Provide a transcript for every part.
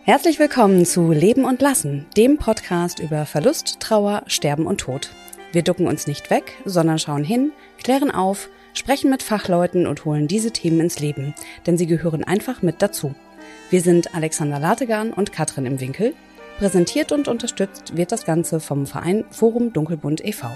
Herzlich willkommen zu Leben und Lassen, dem Podcast über Verlust, Trauer, Sterben und Tod. Wir ducken uns nicht weg, sondern schauen hin, klären auf, sprechen mit Fachleuten und holen diese Themen ins Leben, denn sie gehören einfach mit dazu. Wir sind Alexander Lategan und Katrin im Winkel. Präsentiert und unterstützt wird das Ganze vom Verein Forum Dunkelbunt e.V.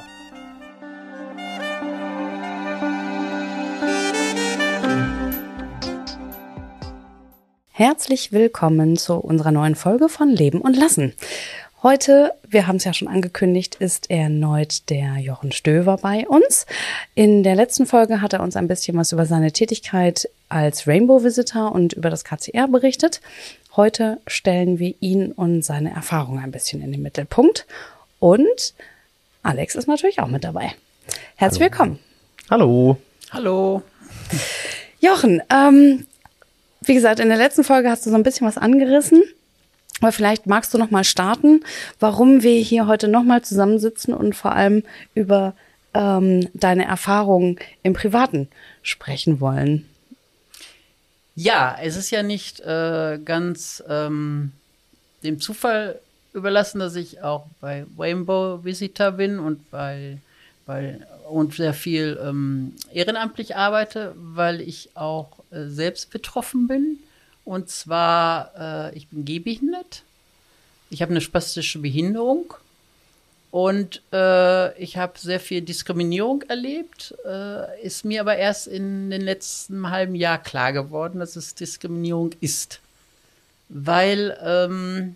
Herzlich willkommen zu unserer neuen Folge von Leben und Lassen. Heute, wir haben es ja schon angekündigt, ist erneut der Jochen Stöver bei uns. In der letzten Folge hat er uns ein bisschen was über seine Tätigkeit als Rainbow Visitor und über das KCR berichtet. Heute stellen wir ihn und seine Erfahrungen ein bisschen in den Mittelpunkt. Und Alex ist natürlich auch mit dabei. Herzlich willkommen. Hallo. Hallo. Jochen, wie gesagt, in der letzten Folge hast du so ein bisschen was angerissen, aber vielleicht magst du noch mal starten, warum wir hier heute noch mal zusammensitzen und vor allem über deine Erfahrungen im Privaten sprechen wollen. Ja, es ist ja nicht ganz dem Zufall überlassen, dass ich auch bei Rainbow Visitor bin und und sehr viel ehrenamtlich arbeite, weil ich auch selbst betroffen bin. Und zwar, ich bin gehbehindert. Ich habe eine spastische Behinderung. Und ich habe sehr viel Diskriminierung erlebt. Ist mir aber erst in den letzten halben Jahr klar geworden, dass es Diskriminierung ist. Weil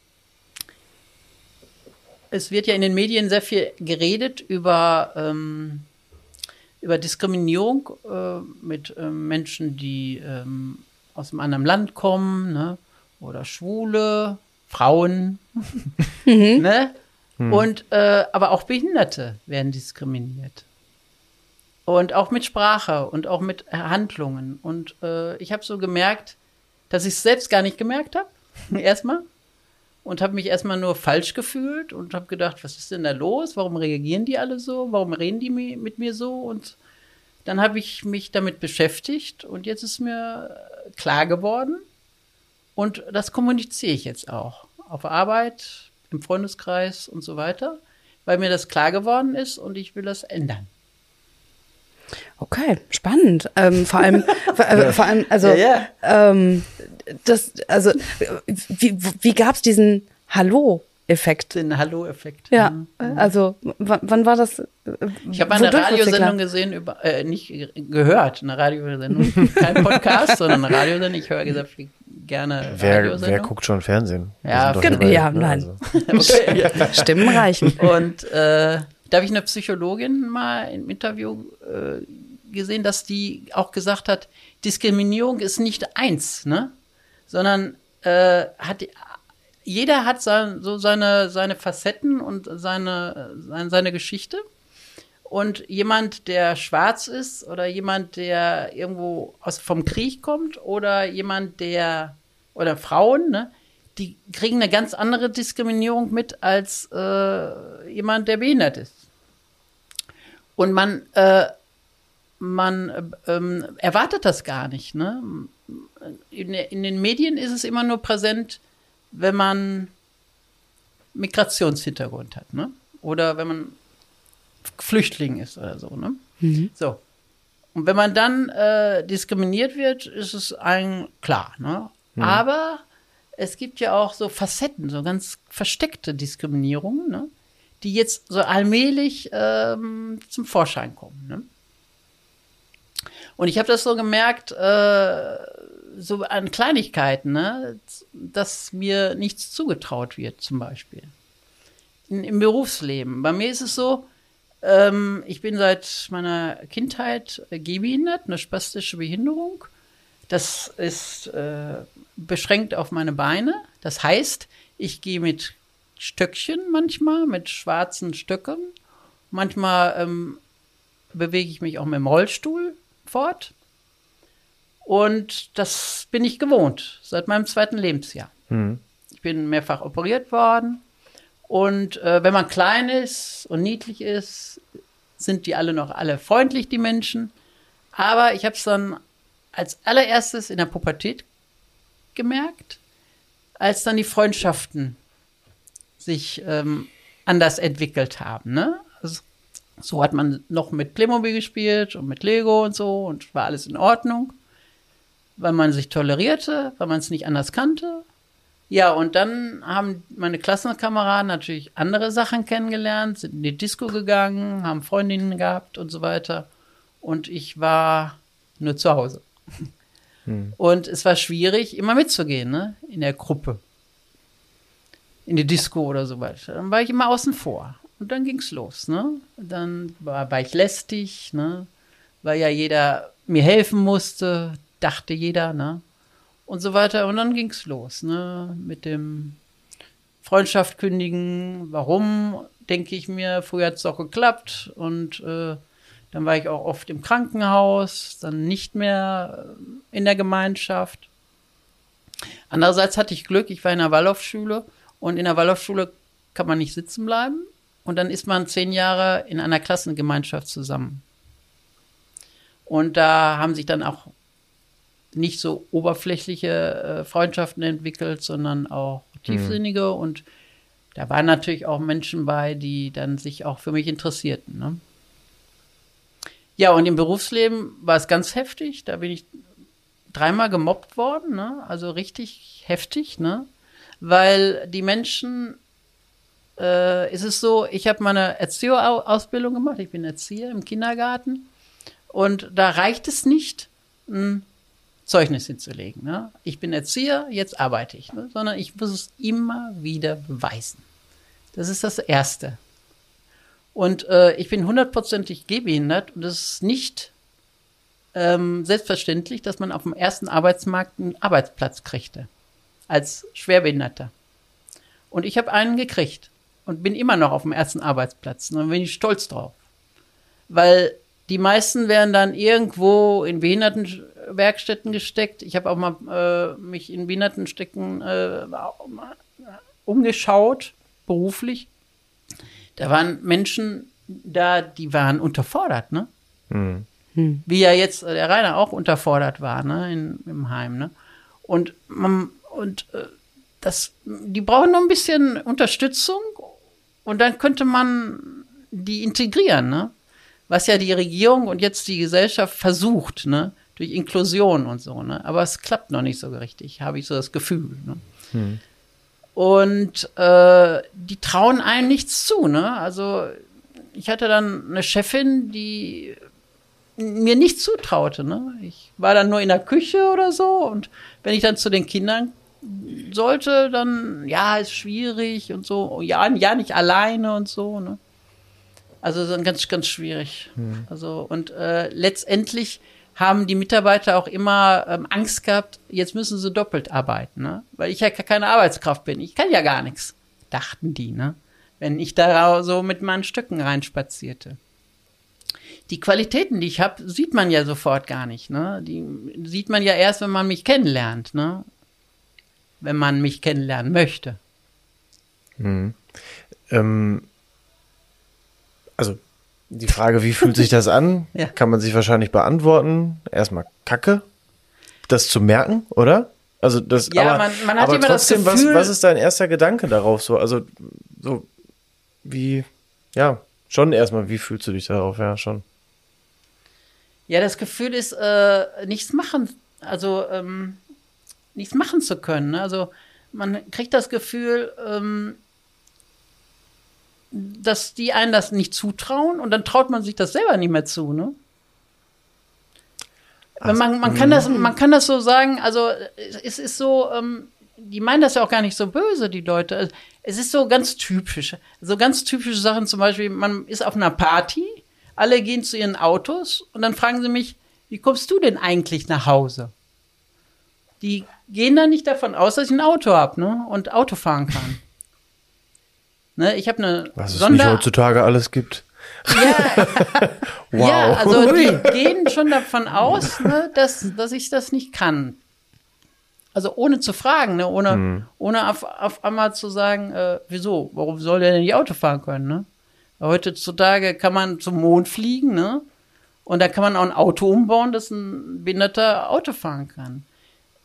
es wird ja in den Medien sehr viel geredet über Diskriminierung mit Menschen, die aus einem anderen Land kommen, ne? Oder Schwule, Frauen, ne? Und aber auch Behinderte werden diskriminiert. Und auch mit Sprache und auch mit Handlungen. Und ich habe so gemerkt, dass ich es selbst gar nicht gemerkt habe, erstmal. Und habe mich erstmal nur falsch gefühlt und habe gedacht, was ist denn da los? Warum reagieren die alle so? Warum reden die mit mir so? Und dann habe ich mich damit beschäftigt und jetzt ist mir klar geworden. Und das kommuniziere ich jetzt auch. Auf Arbeit, im Freundeskreis und so weiter, weil mir das klar geworden ist und ich will das ändern. Okay, spannend. Vor allem, also, wie gab es diesen Hallo-Effekt? Den Hallo-Effekt. Ja, also, wann war das? Ich habe eine Radiosendung gesehen, nicht gehört, eine Radiosendung. Kein Podcast, sondern eine Radiosendung. Ich höre sehr viel gerne Radiosendung. Wer guckt schon Fernsehen? Ja, nein. Okay, ja. Stimmen reichen. Und da habe ich eine Psychologin mal im Interview gesehen, dass die auch gesagt hat, Diskriminierung ist nicht eins, ne? Sondern jeder hat seine Facetten und seine Geschichte. Und jemand, der schwarz ist oder jemand, der irgendwo vom Krieg kommt oder oder Frauen, ne, die kriegen eine ganz andere Diskriminierung mit als jemand, der behindert ist. Und man erwartet das gar nicht, ne? In den Medien ist es immer nur präsent, wenn man Migrationshintergrund hat, ne? Oder wenn man Flüchtling ist oder so, ne? So. Und wenn man dann diskriminiert wird, ist es einem klar, ne? Aber es gibt ja auch so Facetten, so ganz versteckte Diskriminierungen, ne? Die jetzt so allmählich zum Vorschein kommen, ne? Und ich habe das so gemerkt, so an Kleinigkeiten, ne, dass mir nichts zugetraut wird, zum Beispiel. Im Berufsleben. Bei mir ist es so, ich bin seit meiner Kindheit gehbehindert, eine spastische Behinderung. Das ist beschränkt auf meine Beine. Das heißt, ich gehe mit Stöckchen manchmal, mit schwarzen Stöcken. Manchmal bewege ich mich auch mit dem Rollstuhl fort. Und das bin ich gewohnt, seit meinem 2. Lebensjahr. Ich bin mehrfach operiert worden. Und wenn man klein ist und niedlich ist, sind die alle freundlich, die Menschen. Aber ich habe es dann als allererstes in der Pubertät gemerkt, als dann die Freundschaften sich anders entwickelt haben, ne? Also, so hat man noch mit Playmobil gespielt und mit Lego und so und war alles in Ordnung, weil man sich tolerierte, weil man es nicht anders kannte. Ja, und dann haben meine Klassenkameraden natürlich andere Sachen kennengelernt, sind in die Disco gegangen, haben Freundinnen gehabt und so weiter. Und ich war nur zu Hause. Und es war schwierig, immer mitzugehen, ne, in der Gruppe. In die Disco oder so weiter. Dann war ich immer außen vor. Und dann ging's los, ne? Dann war ich lästig, ne? Weil ja jeder mir helfen musste, dachte jeder, ne? Und so weiter. Und dann ging's los, ne? Mit dem Freundschaft kündigen. Warum, denke ich mir, früher hat's auch geklappt. Und dann war ich auch oft im Krankenhaus, dann nicht mehr in der Gemeinschaft. Andererseits hatte ich Glück, ich war in der Waldorfschule. Und in der Waldorfschule kann man nicht sitzen bleiben. Und dann ist man 10 Jahre in einer Klassengemeinschaft zusammen. Und da haben sich dann auch nicht so oberflächliche Freundschaften entwickelt, sondern auch tiefsinnige. Und da waren natürlich auch Menschen bei, die dann sich auch für mich interessierten. Ne? Ja, und im Berufsleben war es ganz heftig. Da bin ich 3-mal gemobbt worden, ne? Also richtig heftig, ne? Weil die Menschen, ist es so, ich habe meine Erzieherausbildung gemacht, ich bin Erzieher im Kindergarten und da reicht es nicht, ein Zeugnis hinzulegen. Ne? Ich bin Erzieher, jetzt arbeite ich, ne? Sondern ich muss es immer wieder beweisen. Das ist das Erste. Und ich bin 100%ig gehbehindert und es ist nicht selbstverständlich, dass man auf dem ersten Arbeitsmarkt einen Arbeitsplatz kriegte, als Schwerbehinderter. Und ich habe einen gekriegt und bin immer noch auf dem ersten Arbeitsplatz. Und da bin ich stolz drauf. Weil die meisten werden dann irgendwo in Behindertenwerkstätten gesteckt. Ich habe auch mal mich in Behindertenstecken umgeschaut, beruflich. Da waren Menschen da, die waren unterfordert, ne? Wie ja jetzt der Rainer auch unterfordert war, ne, im Heim, ne? Und die brauchen noch ein bisschen Unterstützung und dann könnte man die integrieren, ne? Was ja die Regierung und jetzt die Gesellschaft versucht, ne? Durch Inklusion und so, ne? Aber es klappt noch nicht so richtig, habe ich so das Gefühl, ne? Und die trauen einem nichts zu, ne? Also ich hatte dann eine Chefin, die mir nichts zutraute, ne? Ich war dann nur in der Küche oder so und wenn ich dann zu den Kindern sollte, dann, ja, ist schwierig und so, ja, nicht alleine und so, ne? Also dann ganz, ganz schwierig. Also und letztendlich haben die Mitarbeiter auch immer Angst gehabt, jetzt müssen sie doppelt arbeiten, ne? Weil ich ja keine Arbeitskraft bin. Ich kann ja gar nichts, dachten die, ne? Wenn ich da so mit meinen Stöcken reinspazierte. Die Qualitäten, die ich habe, sieht man ja sofort gar nicht, ne? Die sieht man ja erst, wenn man mich kennenlernt, ne? Wenn man mich kennenlernen möchte. Also die Frage, wie fühlt sich das an, Ja. kann man sich wahrscheinlich beantworten. Erstmal Kacke, das zu merken, oder? Also das, Ja, aber, man hat aber immer das trotzdem, Gefühl- was ist dein erster Gedanke darauf? So, also so wie, ja, schon erstmal, wie fühlst du dich darauf? Ja, schon. Ja, das Gefühl ist, nichts machen, also nichts machen zu können. Ne? Also man kriegt das Gefühl, dass die einen das nicht zutrauen und dann traut man sich das selber nicht mehr zu, ne? Man kann das so sagen, also es ist so, die meinen das ja auch gar nicht so böse, die Leute. Also, es ist so ganz typisch. So ganz typische Sachen, zum Beispiel, man ist auf einer Party, alle gehen zu ihren Autos und dann fragen sie mich, wie kommst du denn eigentlich nach Hause? Die gehen dann nicht davon aus, dass ich ein Auto habe, ne? Und Auto fahren kann. Ne? Ich habe eine Was es nicht heutzutage alles gibt. Ja, Wow. ja, also die gehen schon davon aus, ne, dass ich das nicht kann. Also ohne zu fragen, ne, ohne auf einmal zu sagen, wieso, warum soll der denn nicht Auto fahren können, ne? Heutzutage kann man zum Mond fliegen, ne? Und da kann man auch ein Auto umbauen, dass ein Behinderter Auto fahren kann.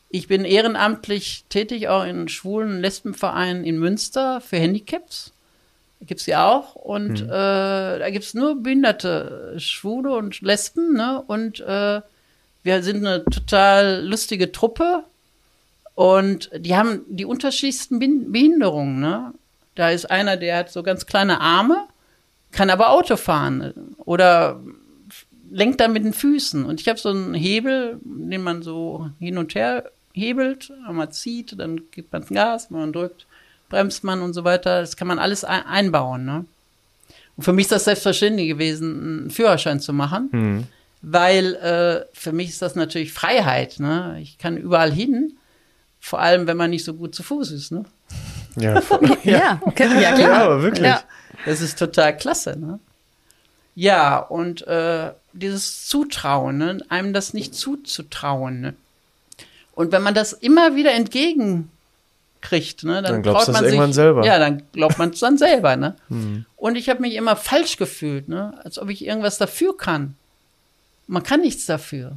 Ich bin ehrenamtlich tätig, auch in schwulen Lesbenvereinen in Münster für Handicaps. Da gibt es ja auch. Und da gibt es nur behinderte Schwule und Lesben. Ne? Und wir sind eine total lustige Truppe. Und die haben die unterschiedlichsten Behinderungen. Ne? Da ist einer, der hat so ganz kleine Arme, kann aber Auto fahren oder lenkt dann mit den Füßen. Und ich habe so einen Hebel, den man so hin und her hebelt, man zieht, dann gibt man Gas, man drückt, bremst man und so weiter. Das kann man alles einbauen. Ne? Und für mich ist das selbstverständlich gewesen, einen Führerschein zu machen, weil für mich ist das natürlich Freiheit. Ne? Ich kann überall hin, vor allem, wenn man nicht so gut zu Fuß ist. Ne? Ja, Ja, klar. ja, aber wirklich. Ja. Das ist total klasse. Ne? Ja, und dieses Zutrauen, ne? Einem das nicht zuzutrauen. Ne? Und wenn man das immer wieder entgegenkriegt, ne, dann glaubst traut du man das sich, irgendwann selber. Ja, dann glaubt man es dann selber. Ne? Und ich habe mich immer falsch gefühlt, ne? Als ob ich irgendwas dafür kann. Man kann nichts dafür,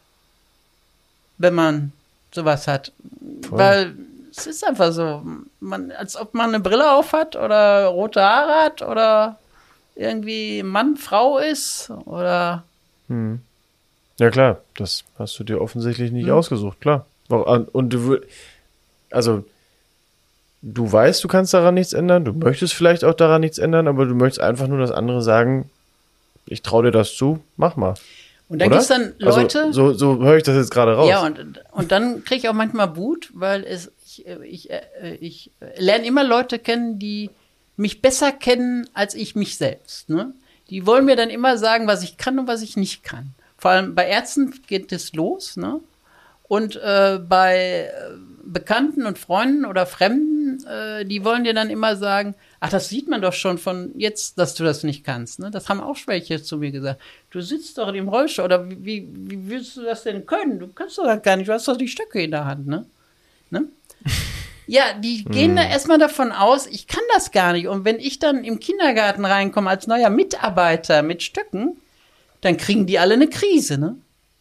wenn man sowas hat. Voll. Weil es ist einfach so, als ob man eine Brille auf hat oder rote Haare hat oder irgendwie Mann, Frau ist oder Ja, klar, das hast du dir offensichtlich nicht ausgesucht, klar. Und also, du weißt, du kannst daran nichts ändern, du möchtest vielleicht auch daran nichts ändern, aber du möchtest einfach nur, dass andere sagen, ich traue dir das zu, mach mal. und dann Oder? gibt es dann Leute, Also, so höre ich das jetzt gerade raus. ja, und dann kriege ich auch manchmal Wut, weil ich lerne immer Leute kennen, die mich besser kennen als ich mich selbst. Ne? Die wollen mir dann immer sagen, was ich kann und was ich nicht kann. Vor allem bei Ärzten geht es los, ne? Und bei Bekannten und Freunden oder Fremden, die wollen dir dann immer sagen, ach, das sieht man doch schon von jetzt, dass du das nicht kannst. Ne? Das haben auch welche zu mir gesagt. Du sitzt doch im Rollstuhl, oder wie willst du das denn können? Du kannst doch gar nicht, du hast doch die Stöcke in der Hand, ne? Ja, die gehen da erstmal davon aus, ich kann das gar nicht. Und wenn ich dann im Kindergarten reinkomme als neuer Mitarbeiter mit Stöcken, dann kriegen die alle eine Krise, ne?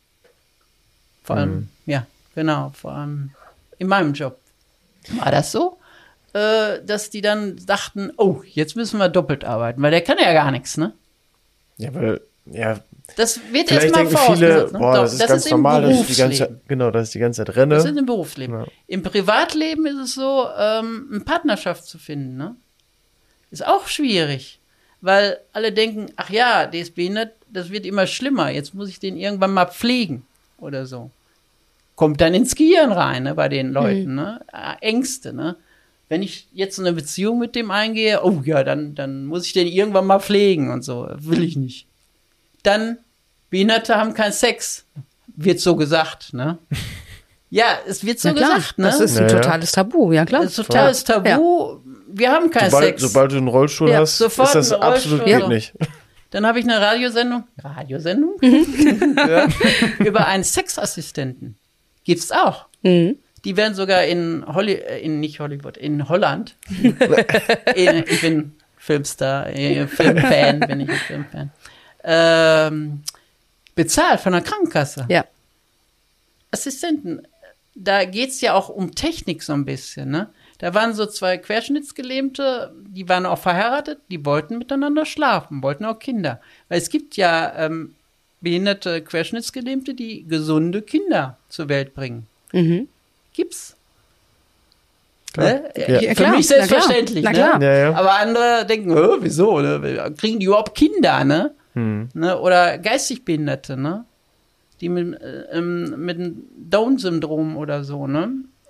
Vor allem, ja, genau, vor allem in meinem Job. War das so, dass die dann dachten, oh, jetzt müssen wir doppelt arbeiten, weil der kann ja gar nichts, ne? Ja, weil, ja, Das wird vielleicht erstmal denken viele, vorausgesetzt. Ne? boah, Doch, das ist ganz im normal, dass ich die ganze Berufsleben. Zeit, genau, dass ich die ganze Zeit renne. Das ist im Berufsleben. Ja. Im Privatleben ist es so, eine Partnerschaft zu finden, ne? Ist auch schwierig, weil alle denken, ach ja, der ist behindert, das wird immer schlimmer, jetzt muss ich den irgendwann mal pflegen oder so. Kommt dann ins Gehirn rein, ne, bei den Leuten, ne? Ängste, ne? Wenn ich jetzt eine Beziehung mit dem eingehe, oh ja, dann muss ich den irgendwann mal pflegen und so, will ich nicht. Dann, Behinderte haben keinen Sex, wird so gesagt, ne? Ja, es wird so Na klar, gesagt, ne? das ist ein Ja, ja. totales Tabu, ja klar. Das ist totales Tabu. Wir haben keinen Sex. Sobald du einen Rollstuhl Ja, hast, sofort ist das einen absolut Rollstuhl. geht nicht. Dann habe ich eine Radiosendung über einen Sexassistenten. Gibt's auch. Die werden sogar in Holland. Ich bin Filmstar, Filmfan, bin ich ein Filmfan. Bezahlt von der Krankenkasse. Ja. Assistenten. Da geht's ja auch um Technik so ein bisschen, ne? Da waren so zwei Querschnittsgelähmte, die waren auch verheiratet, die wollten miteinander schlafen, wollten auch Kinder. Weil es gibt ja behinderte Querschnittsgelähmte, die gesunde Kinder zur Welt bringen. Gibt's. Klar. Ne? Ja. Für klar, mich na klar, selbstverständlich. na Ne? klar. Ja, ja. Aber andere denken, wieso? Ne? Kriegen die überhaupt Kinder? Ne? Ne? Oder geistig Behinderte, ne? Die mit dem Down-Syndrom oder so, ne?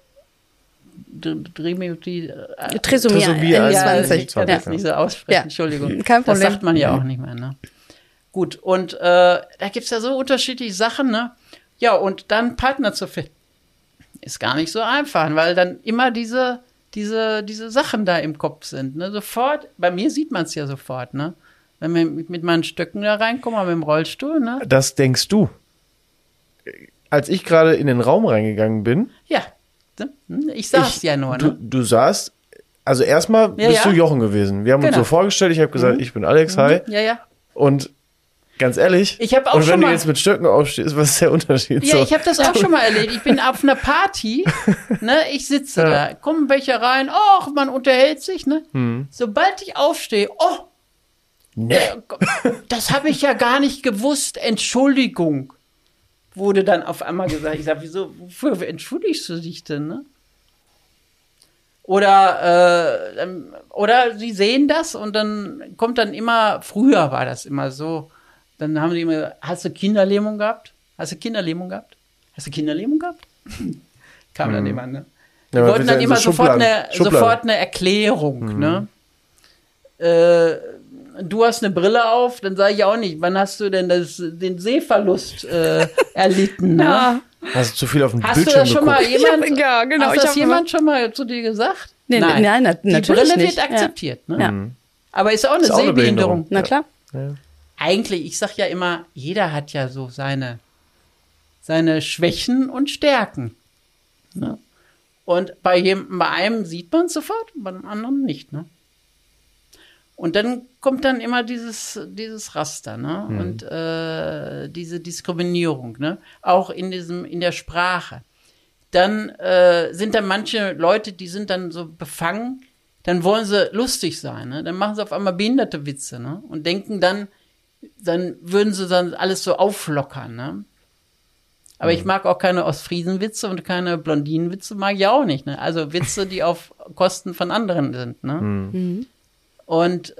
Trisomie Trisomie 21. Ich kann das nicht so aussprechen, Ja. Entschuldigung. Kein Problem. Das sagt man ja auch nicht mehr, ne? Gut, und da gibt's ja so unterschiedliche Sachen, ne? Ja, und dann Partner zu finden, ist gar nicht so einfach, weil dann immer diese Sachen da im Kopf sind, ne? Sofort, bei mir sieht man es ja sofort, ne? Wenn wir mit meinen Stöcken da reinkommen, mit dem Rollstuhl, ne? Das denkst du. Als ich gerade in den Raum reingegangen bin, Ja, ich saß ja nur, ne? du saßt, also erstmal Ja, bist ja. du Jochen gewesen. Wir haben uns Genau. so vorgestellt, ich habe gesagt, ich bin Alex, hi. Ja, ja. Und Ganz ehrlich. Ich habe auch und schon wenn mal. du jetzt mit Stöcken aufstehst, was ist der Unterschied? Ja, so? ich habe das auch schon mal erlebt. Ich bin auf einer Party, ne, ich sitze da, kommen welche rein, ach, man unterhält sich, ne. Sobald ich aufstehe, das habe ich ja gar nicht gewusst, Entschuldigung, wurde dann auf einmal gesagt. Ich sage, wieso, wofür entschuldigst du dich denn, ne? Oder sie sehen das und dann kommt dann immer, früher war das immer so, dann haben die immer, hast du Kinderlähmung gehabt? Kam dann immer, ne? Die Ja, wollten dann immer so sofort Schubladen. eine Erklärung, ne? Du hast eine Brille auf, dann sage ich auch nicht, wann hast du denn den Sehverlust erlitten, ne? Ja. Hast du zu viel auf dem Hast du Bildschirm das schon mal geguckt? genau. Hast das jemand schon mal zu dir gesagt? Nee, Nein, die natürlich Brille nicht. wird akzeptiert, ne? Ja. Aber ist auch eine Ist auch eine Sehbehinderung. Na klar. Ja. Eigentlich, ich sag ja immer, jeder hat ja so seine Schwächen und Stärken. Ne? Und bei einem sieht man es sofort, bei dem anderen nicht, ne? Und dann kommt dann immer dieses Raster, ne? Und diese Diskriminierung, ne? Auch in der Sprache. Dann sind da manche Leute, die sind dann so befangen, dann wollen sie lustig sein, ne? Dann machen sie auf einmal behinderte Witze, ne? Und denken dann würden sie dann alles so auflockern, ne? Aber ich mag auch keine Ostfriesenwitze und keine Blondinenwitze mag ich auch nicht, ne? Also Witze, die auf Kosten von anderen sind, ne? Und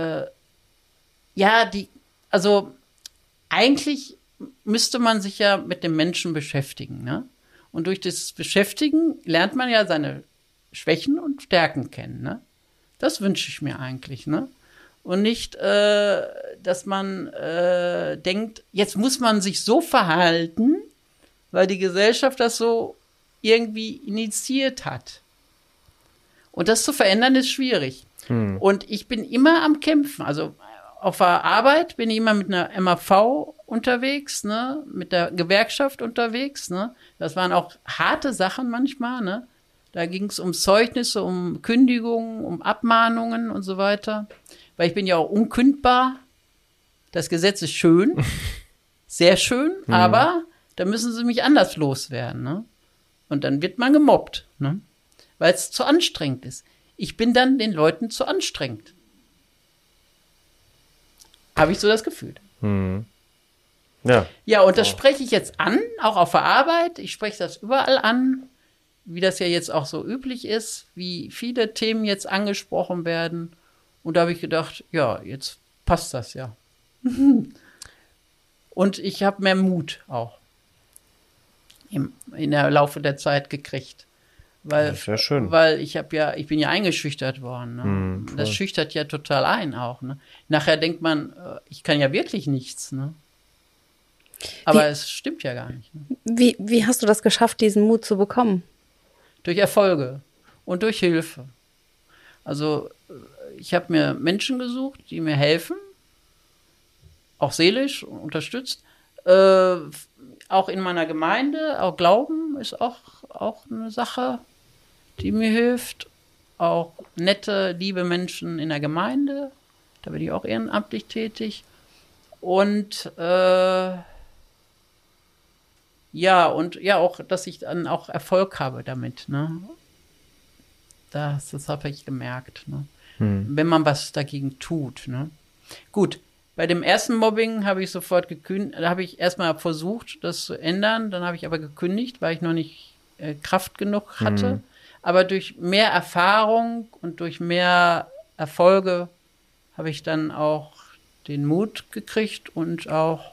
also eigentlich müsste man sich ja mit dem Menschen beschäftigen, ne? Und durch das Beschäftigen lernt man ja seine Schwächen und Stärken kennen, ne? Das wünsche ich mir eigentlich, ne? Und nicht, dass man denkt, jetzt muss man sich so verhalten, weil die Gesellschaft das so irgendwie initiiert hat. Und das zu verändern ist schwierig. Und ich bin immer am Kämpfen. Also auf der Arbeit bin ich immer mit einer MAV unterwegs, ne, mit der Gewerkschaft unterwegs, ne. Das waren auch harte Sachen manchmal, ne. Da ging es um Zeugnisse, um Kündigungen, um Abmahnungen und so weiter. Weil ich bin ja auch unkündbar. Das Gesetz ist schön, sehr schön, aber da müssen sie mich anders loswerden, ne. Und dann wird man gemobbt, ne, weil es zu anstrengend ist. Ich bin dann den Leuten zu anstrengend. Habe ich so das Gefühl. Ja. Ja, und das spreche ich jetzt an, auch auf der Arbeit. Ich spreche das überall an, wie das ja jetzt auch so üblich ist, wie viele Themen jetzt angesprochen werden. Und da habe ich gedacht, ja, jetzt passt das ja. Und ich habe mehr Mut auch in der Laufe der Zeit gekriegt. Weil, Das wäre schön. Weil ich bin ja eingeschüchtert worden. Ne? Das schüchtert ja total ein auch. Ne? Nachher denkt man, ich kann ja wirklich nichts. Ne? Aber es stimmt ja gar nicht. Ne? Wie hast du das geschafft, diesen Mut zu bekommen? Durch Erfolge und durch Hilfe. Also ich habe mir Menschen gesucht, die mir helfen, auch seelisch unterstützt. Auch in meiner Gemeinde, auch Glauben ist auch eine Sache, die mir hilft. Auch nette, liebe Menschen in der Gemeinde, da bin ich auch ehrenamtlich tätig. Und auch, dass ich dann auch Erfolg habe damit. Ne? Das habe ich gemerkt. Ne? Wenn man was dagegen tut. Ne? Gut. Bei dem ersten Mobbing habe ich sofort gekündigt, da habe ich erstmal versucht, das zu ändern, dann habe ich aber gekündigt, weil ich noch nicht Kraft genug hatte. Aber durch mehr Erfahrung und durch mehr Erfolge habe ich dann auch den Mut gekriegt und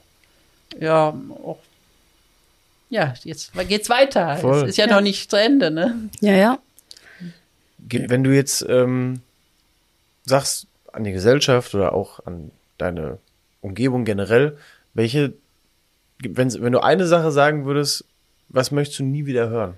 jetzt geht's weiter. Voll. Es ist ja noch nicht zu Ende, ne? Ja, ja. Wenn du jetzt sagst, an die Gesellschaft oder auch an deine Umgebung generell, wenn du eine Sache sagen würdest, was möchtest du nie wieder hören?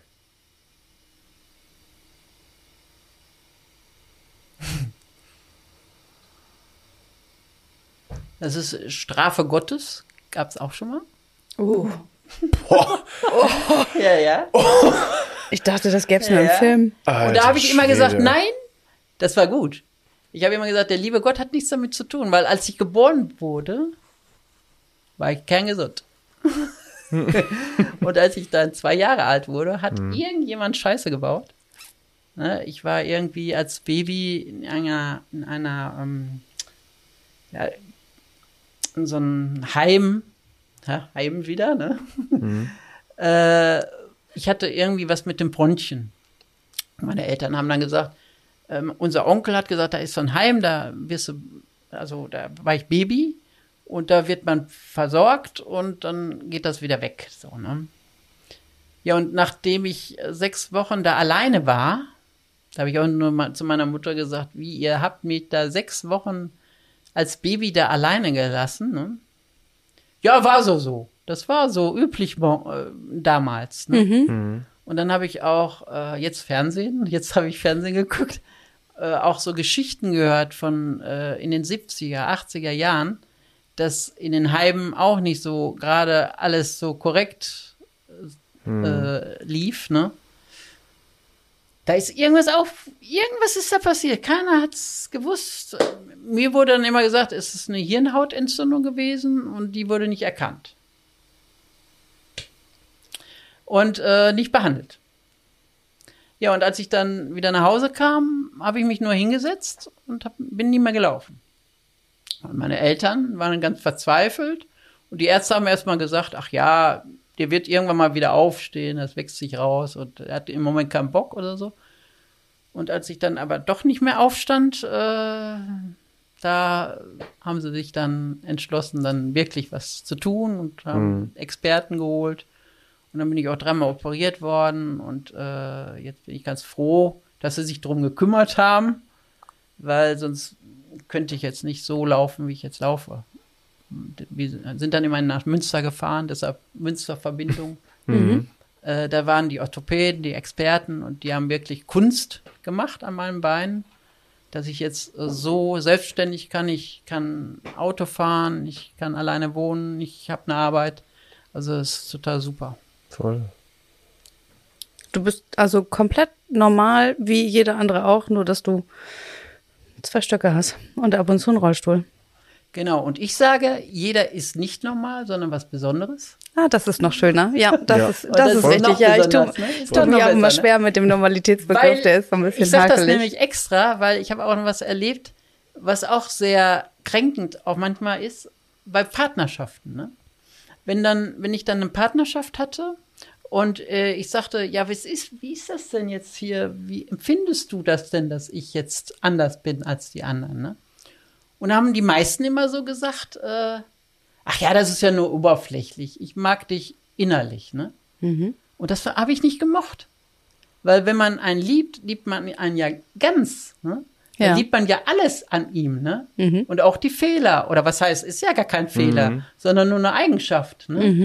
Das ist Strafe Gottes, gab es auch schon mal. Boah. Ja, ja. Ich dachte, das gäbe es nur im Ja. Film. Und da habe ich immer Schwede. gesagt, nein, das war gut. Ich habe immer gesagt, der liebe Gott hat nichts damit zu tun, weil als ich geboren wurde, war ich kerngesund. Und als ich dann 2 Jahre alt wurde, hat irgendjemand Scheiße gebaut. Ne, ich war irgendwie als Baby in so einem Heim, Heim wieder, ne? Ich hatte irgendwie was mit dem Bronchien. Meine Eltern haben dann gesagt, unser Onkel hat gesagt, da ist so ein Heim, da war ich Baby und da wird man versorgt und dann geht das wieder weg. So, ne? Ja, und nachdem ich 6 Wochen da alleine war, da habe ich auch nur mal zu meiner Mutter gesagt, wie, ihr habt mich da 6 Wochen als Baby da alleine gelassen. Ne? Ja, war so. Das war so üblich damals. Ne? Und dann habe ich auch jetzt habe ich Fernsehen geguckt, auch so Geschichten gehört von in den 70er, 80er Jahren, dass in den Heimen auch nicht so gerade alles so korrekt lief, ne? Da ist irgendwas ist da passiert. Keiner hat es gewusst. Mir wurde dann immer gesagt, es ist eine Hirnhautentzündung gewesen und die wurde nicht erkannt. Und nicht behandelt. Ja, und als ich dann wieder nach Hause kam, habe ich mich nur hingesetzt und bin nie mehr gelaufen. Und meine Eltern waren ganz verzweifelt und die Ärzte haben erst mal gesagt, ach ja, der wird irgendwann mal wieder aufstehen, das wächst sich raus und er hat im Moment keinen Bock oder so. Und als ich dann aber doch nicht mehr aufstand, da haben sie sich dann entschlossen, dann wirklich was zu tun und haben Experten geholt. Und dann bin ich auch 3-mal operiert worden und jetzt bin ich ganz froh, dass sie sich drum gekümmert haben, weil sonst könnte ich jetzt nicht so laufen, wie ich jetzt laufe. Wir sind dann immerhin nach Münster gefahren, deshalb Münster-Verbindung. Da waren die Orthopäden, die Experten und die haben wirklich Kunst gemacht an meinen Beinen, dass ich jetzt so selbstständig kann. Ich kann Auto fahren, ich kann alleine wohnen, ich habe eine Arbeit. Also es ist total super. Voll. Du bist also komplett normal, wie jeder andere auch, nur dass du 2 Stöcke hast und ab und zu einen Rollstuhl. Genau, und ich sage, jeder ist nicht normal, sondern was Besonderes. Ah, das ist noch schöner. Ja, das ist noch richtig. Ja, ich tue noch mir auch immer besser, schwer mit dem Normalitätsbegriff, der ist so ein bisschen ich sage das hakelig. nämlich extra, weil ich habe auch noch was erlebt, was auch sehr kränkend auch manchmal ist, bei Partnerschaften. Ne? Wenn ich dann eine Partnerschaft hatte und ich sagte, ja, wie ist das denn jetzt hier? Wie empfindest du das denn, dass ich jetzt anders bin als die anderen? Ne? Und da haben die meisten immer so gesagt, ach ja, das ist ja nur oberflächlich. Ich mag dich innerlich. Ne? Und das habe ich nicht gemocht. Weil wenn man einen liebt, liebt man einen ja ganz. Ne? Ja. Dann liebt man ja alles an ihm. Ne? Und auch die Fehler. Oder was heißt, ist ja gar kein Fehler, sondern nur eine Eigenschaft. Ne?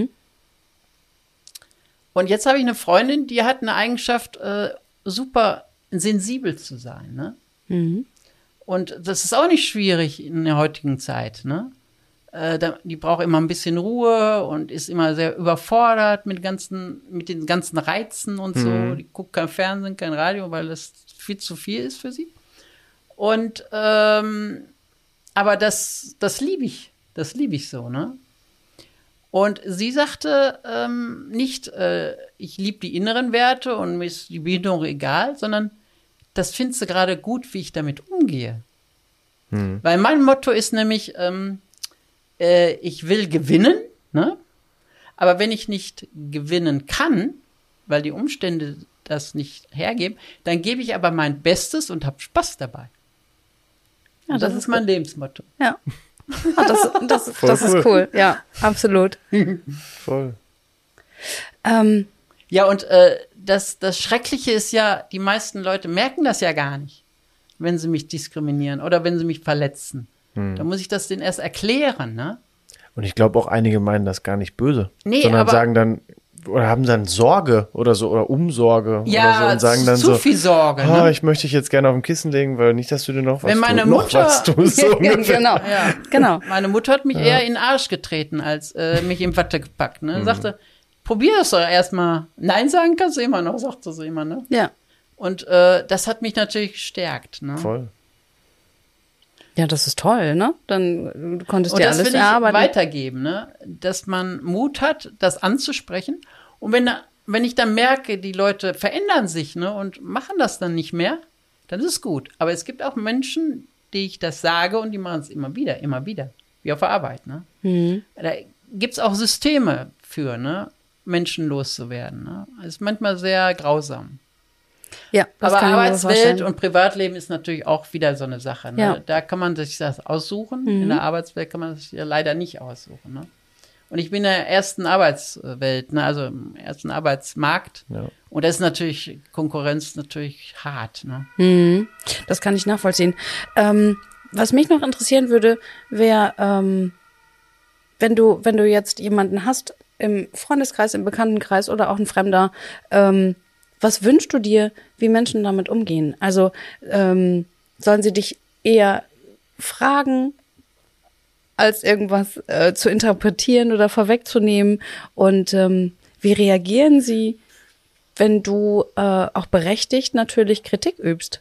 Und jetzt habe ich eine Freundin, die hat eine Eigenschaft, super sensibel zu sein. Ne? Und das ist auch nicht schwierig in der heutigen Zeit. Ne? Die braucht immer ein bisschen Ruhe und ist immer sehr überfordert mit den ganzen Reizen und so. Die guckt kein Fernsehen, kein Radio, weil das viel zu viel ist für sie. Und aber das liebe ich. Das liebe ich so, ne? Und sie sagte nicht, ich liebe die inneren Werte und mir ist die Behinderung egal, sondern das findest du gerade gut, wie ich damit umgehe. Weil mein Motto ist nämlich, ich will gewinnen, ne? Aber wenn ich nicht gewinnen kann, weil die Umstände das nicht hergeben, dann gebe ich aber mein Bestes und habe Spaß dabei. Ja, das ist mein Lebensmotto. Ja. Das ist cool. Ja, absolut. Voll. Ja, und das Schreckliche ist ja, die meisten Leute merken das ja gar nicht, wenn sie mich diskriminieren oder wenn sie mich verletzen. Da muss ich das denen erst erklären, ne? Und ich glaube auch einige meinen das gar nicht böse, Nee, sondern aber- sagen dann, oder haben dann Sorge oder so, oder Umsorge Ja, oder so und sagen dann zu so, viel Sorge, "Ah, ne? ich möchte dich jetzt gerne auf dem Kissen legen, weil nicht, dass du dir noch was Wenn meine tust, noch Mutter- was tust, so ungefähr. Genau. Ja. Genau. Meine Mutter hat mich eher in den Arsch getreten, als mich in Watte gepackt, ne? Sagte, probier es doch erstmal. Nein sagen kannst du immer noch, sagte sie immer, ne? Ja. Und das hat mich natürlich gestärkt, ne? Voll. Ja, das ist toll, ne? Dann konntest du Und dir das alles will ich erarbeiten. weitergeben, ne? Dass man Mut hat, das anzusprechen. Und wenn ich dann merke, die Leute verändern sich, ne, und machen das dann nicht mehr, dann ist es gut. Aber es gibt auch Menschen, die ich das sage und die machen es immer wieder, wie auf der Arbeit, ne? Da gibt es auch Systeme für, ne, Menschen loszuwerden, ne? Das ist manchmal sehr grausam. Ja, das Aber kann ich mir Arbeitswelt vorstellen. und Privatleben ist natürlich auch wieder so eine Sache. Ne? Ja. Da kann man sich das aussuchen. In der Arbeitswelt kann man das ja leider nicht aussuchen. Ne? Und ich bin in der ersten Arbeitswelt, ne? Also im ersten Arbeitsmarkt. Ja. Und da ist natürlich Konkurrenz natürlich hart. Ne? Das kann ich nachvollziehen. Was mich noch interessieren würde, wäre, wenn du jetzt jemanden hast im Freundeskreis, im Bekanntenkreis oder auch ein Fremder, was wünschst du dir, wie Menschen damit umgehen? Also sollen sie dich eher fragen, als irgendwas zu interpretieren oder vorwegzunehmen? Und wie reagieren sie, wenn du auch berechtigt natürlich Kritik übst?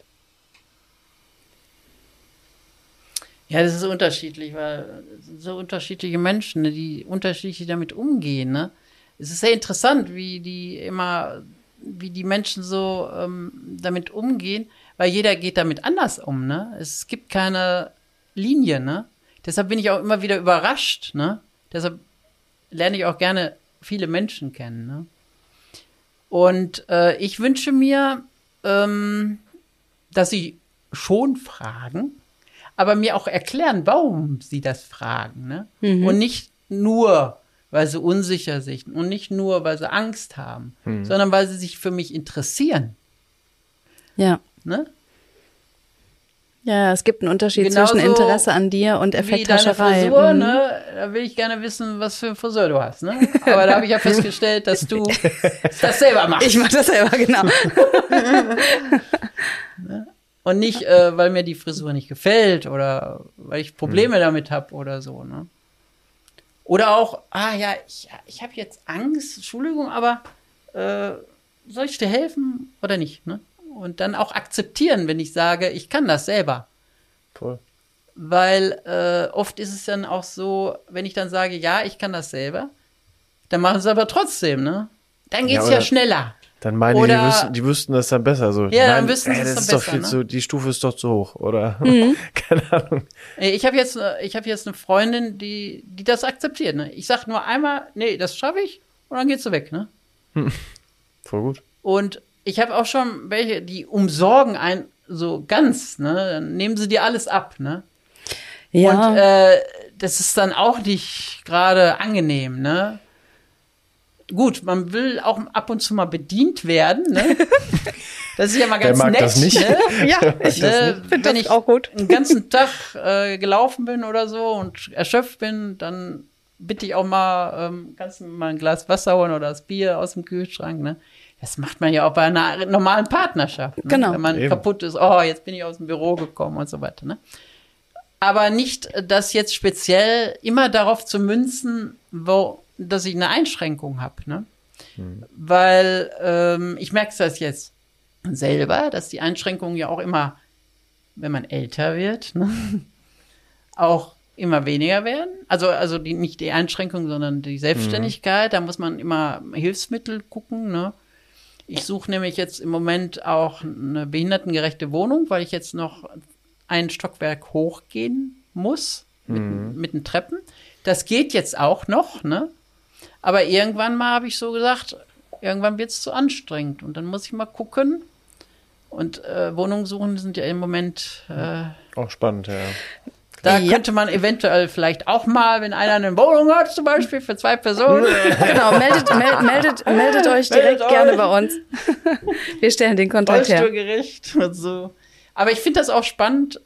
Ja, das ist so unterschiedlich, weil so unterschiedliche Menschen, ne, die unterschiedlich damit umgehen. Ne? Es ist sehr interessant, wie die Menschen so damit umgehen, weil jeder geht damit anders um. Ne? Es gibt keine Linie. Ne? Deshalb bin ich auch immer wieder überrascht. Ne? Deshalb lerne ich auch gerne viele Menschen kennen. Ne? Und ich wünsche mir, dass sie schon fragen, aber mir auch erklären, warum sie das fragen. Ne? Und nicht nur, weil sie unsicher sind und nicht nur, weil sie Angst haben, sondern weil sie sich für mich interessieren. Ja. Ne? Ja, es gibt einen Unterschied Genauso zwischen Interesse an dir und Wie deine Effekthascherei. Frisur, ne? Da will ich gerne wissen, was für eine Frisur du hast. Ne? Aber da habe ich ja festgestellt, dass du das selber machst. Ich mache das selber, genau. Und nicht, weil mir die Frisur nicht gefällt oder weil ich Probleme damit habe oder so. Ne? Oder auch, ich habe jetzt Angst, Entschuldigung, aber soll ich dir helfen oder nicht? Ne? Und dann auch akzeptieren, wenn ich sage, ich kann das selber. Voll. Weil oft ist es dann auch so, wenn ich dann sage, ja, ich kann das selber, dann machen sie aber trotzdem, ne? Dann geht's ja schneller. Dann meinen Oder- die wüssten das dann besser. So, Ja, dann wüssten sie es das dann ist doch besser, viel ne? zu, die Stufe ist doch zu hoch, oder? Keine Ahnung. Ich habe jetzt eine Freundin, die das akzeptiert. Ne? Ich sage nur einmal, nee, das schaffe ich, und dann geht sie weg. Ne? Voll gut. Und ich habe auch schon welche, die umsorgen einen so ganz. Ne? Dann nehmen sie dir alles ab. Ne? Ja. Und das ist dann auch nicht gerade angenehm. Ne? Gut, man will auch ab und zu mal bedient werden. Ne? Das ist ja mal ganz Wer mag nett. das nicht? Ne? Ja, ich Ne, finde wenn das ich auch gut. einen ganzen Tag gelaufen bin oder so und erschöpft bin, dann bitte ich auch mal, kannst du mir mal ein Glas Wasser holen oder das Bier aus dem Kühlschrank. Ne? Das macht man ja auch bei einer normalen Partnerschaft. Ne? Genau. Wenn man Eben. kaputt ist, jetzt bin ich aus dem Büro gekommen und so weiter. Ne? Aber nicht, das jetzt speziell immer darauf zu münzen, dass ich eine Einschränkung habe. Ne? Weil ich merke das jetzt selber, dass die Einschränkungen ja auch immer, wenn man älter wird, ne, auch immer weniger werden. Also nicht die Einschränkung, sondern die Selbstständigkeit. Da muss man immer Hilfsmittel gucken. Ne? Ich suche nämlich jetzt im Moment auch eine behindertengerechte Wohnung, weil ich jetzt noch ein Stockwerk hochgehen muss mit den Treppen. Das geht jetzt auch noch, ne? Aber irgendwann mal habe ich so gesagt, irgendwann wird es zu anstrengend. Und dann muss ich mal gucken. Und Wohnungen suchen sind ja im Moment, Auch spannend, ja. da Ja. könnte man eventuell vielleicht auch mal, wenn einer eine Wohnung hat, zum Beispiel für 2 Personen. Genau, meldet euch direkt Meldet gerne euch. bei uns. Wir stellen den Kontakt her. Rollstuhlgerecht und so. Aber ich finde das auch spannend,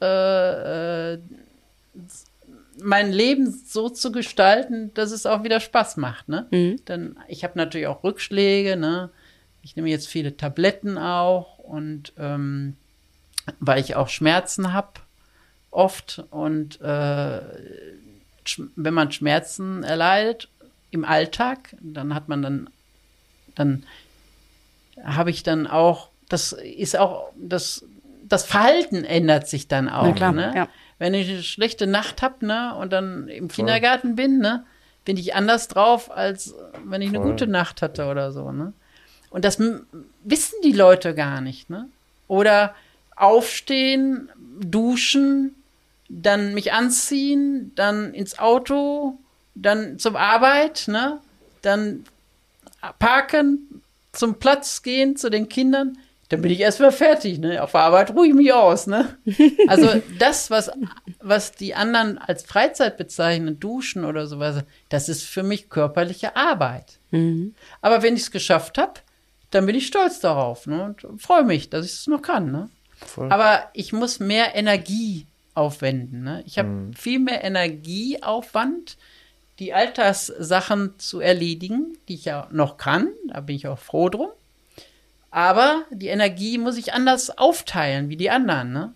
mein Leben so zu gestalten, dass es auch wieder Spaß macht. Ne? Denn ich habe natürlich auch Rückschläge. Ne? Ich nehme jetzt viele Tabletten auch und weil ich auch Schmerzen habe oft. Und wenn man Schmerzen erleidet im Alltag, dann hat man dann habe ich dann auch, das ist auch, das Verhalten ändert sich dann auch. Na klar, ne? ja. wenn ich eine schlechte Nacht habe, ne, und dann im Kindergarten bin, ne, bin ich anders drauf, als wenn ich eine gute Nacht hatte oder so, ne. Und das wissen die Leute gar nicht, ne. Oder aufstehen, duschen, dann mich anziehen, dann ins Auto, dann zur Arbeit, ne, dann parken, zum Platz gehen, zu den Kindern, dann bin ich erstmal fertig, ne? Auf der Arbeit ruhe ich mich aus, ne? Also das, was die anderen als Freizeit bezeichnen, Duschen oder sowas, das ist für mich körperliche Arbeit. Mhm. Aber wenn ich es geschafft habe, dann bin ich stolz darauf, ne? Und freue mich, dass ich es noch kann, ne? Voll. Aber ich muss mehr Energie aufwenden, ne? Ich habe viel mehr Energieaufwand, die Alltagssachen zu erledigen, die ich ja noch kann, da bin ich auch froh drum. Aber die Energie muss ich anders aufteilen wie die anderen, ne?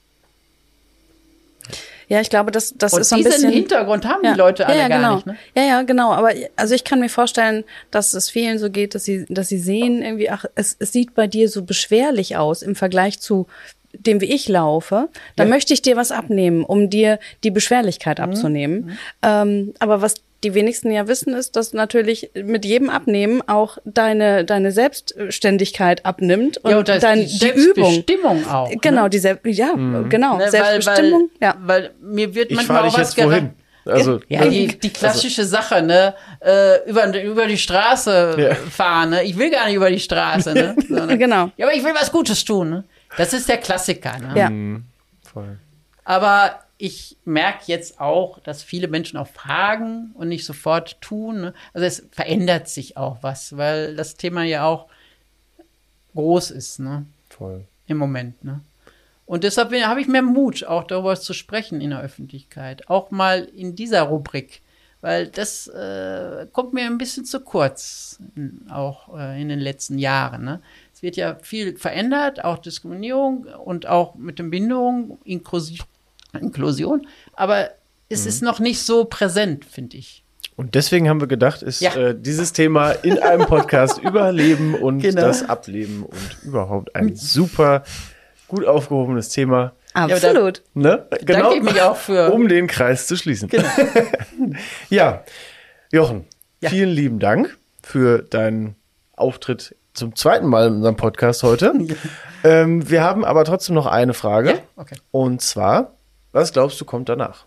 Ja, ich glaube, das ist so ein bisschen. Und diesen Hintergrund haben die Leute alle genau. gar nicht, ne? Ja, genau. Aber also ich kann mir vorstellen, dass es vielen so geht, dass sie sehen irgendwie, ach, es sieht bei dir so beschwerlich aus im Vergleich zu dem, wie ich laufe, dann möchte ich dir was abnehmen, um dir die Beschwerlichkeit abzunehmen. Aber was die wenigsten ja wissen, ist, dass natürlich mit jedem Abnehmen auch deine Selbstständigkeit abnimmt und die Selbstbestimmung auch. Genau, ne? Genau, ne, Selbstbestimmung. Weil mir wird manchmal auch was jetzt wohin? Also, ja, die klassische Sache, ne, über die Straße fahren, ne? Ich will gar nicht über die Straße, ne? Sondern, genau. Ja, aber ich will was Gutes tun, ne? Das ist der Klassiker, ne? Ja. Voll. Aber ich merke jetzt auch, dass viele Menschen auch fragen und nicht sofort tun, ne? Also es verändert sich auch was, weil das Thema ja auch groß ist, ne? Voll. Im Moment, ne? Und deshalb habe ich mehr Mut, auch darüber zu sprechen in der Öffentlichkeit. Auch mal in dieser Rubrik. Weil das kommt mir ein bisschen zu kurz, auch in den letzten Jahren. Ne? Es wird ja viel verändert, auch Diskriminierung und auch mit den Behinderungen, Inklusion. Aber es ist noch nicht so präsent, finde ich. Und deswegen haben wir gedacht, ist dieses Thema in einem Podcast über Leben und das Ableben und überhaupt ein super gut aufgehobenes Thema. Absolut. Ne? Genau, danke ich mich auch für. Um den Kreis zu schließen. Genau. Ja, Jochen, vielen lieben Dank für deinen Auftritt zum zweiten Mal in unserem Podcast heute. Wir haben aber trotzdem noch eine Frage. Ja? Okay. Und zwar, was glaubst du, kommt danach?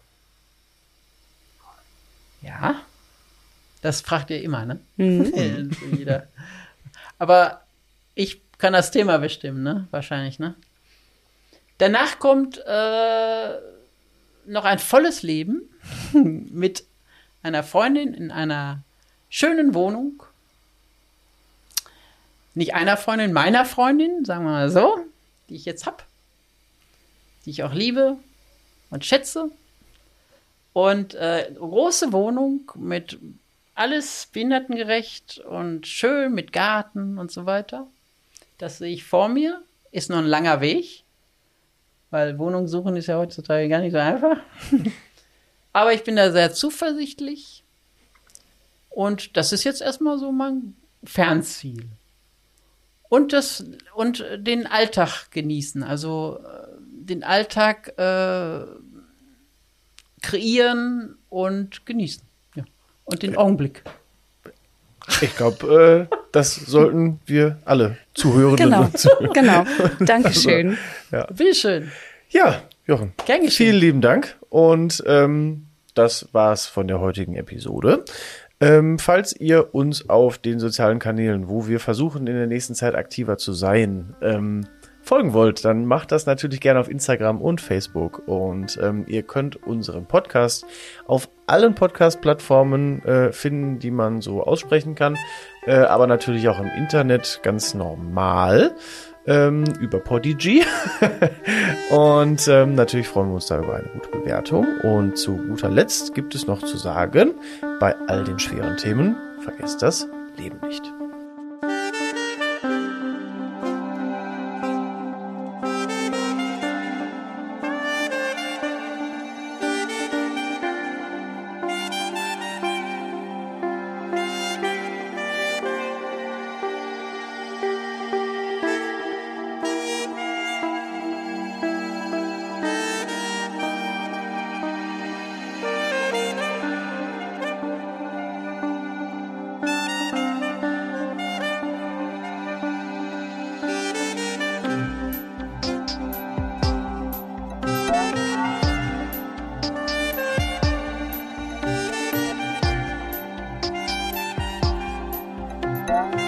Ja, das fragt ihr immer, ne? Jeder. Aber ich kann das Thema bestimmen, ne? Wahrscheinlich, ne? Danach kommt noch ein volles Leben mit einer Freundin in einer schönen Wohnung. Nicht einer Freundin, meiner Freundin, sagen wir mal so, die ich jetzt habe, die ich auch liebe und schätze. Und große Wohnung mit alles behindertengerecht und schön mit Garten und so weiter. Das sehe ich vor mir. Ist noch ein langer Weg. Weil Wohnung suchen ist ja heutzutage gar nicht so einfach. Aber ich bin da sehr zuversichtlich. Und das ist jetzt erstmal so mein Fernziel. Und den Alltag genießen. Also den Alltag kreieren und genießen. Ja. Und den Augenblick. Ich glaube, das sollten wir alle Zuhörenden Genau. Dankeschön. Ja. Bitteschön. Ja, Jochen. Gern geschehen. Vielen lieben Dank. Und das war's von der heutigen Episode. Falls ihr uns auf den sozialen Kanälen, wo wir versuchen, in der nächsten Zeit aktiver zu sein, folgen wollt, dann macht das natürlich gerne auf Instagram und Facebook. Und ihr könnt unseren Podcast auf allen Podcast-Plattformen finden, die man so aussprechen kann. Aber natürlich auch im Internet ganz normal. Über Podigy. Und natürlich freuen wir uns da über eine gute Bewertung. Und zu guter Letzt gibt es noch zu sagen, bei all den schweren Themen, vergesst das Leben nicht. Tschüss.